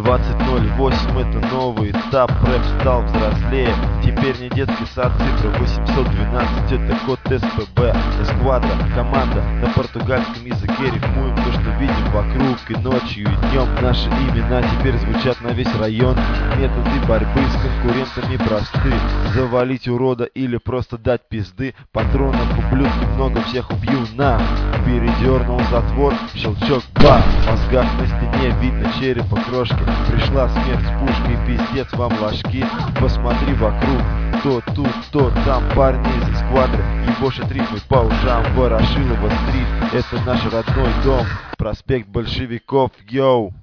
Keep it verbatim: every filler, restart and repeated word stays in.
двадцать ноль восемь это новый этап, рэп стал взрослее. Теперь не детский сад, цифра восемьсот двенадцать, это код СПБ. Эсквадра, команда на португальском языке. Рифмуем то, что видим вокруг, и ночью, и днем. Наши имена теперь звучат на весь район. Методы борьбы с конкурентами просты: завалить урода или просто дать пизды. Патронов, ублюдки много, всех убью на. Передернул затвор, щелчок, ба. В мозгах на стене видно черепа крошки. Пришла смерть с пушкой, пиздец вам ложки. Посмотри вокруг, то тут, то там. Парни из эсквадры ебошат рифмы по ушам. Ворошилово стрит, это наш родной дом. Проспект большевиков, йоу.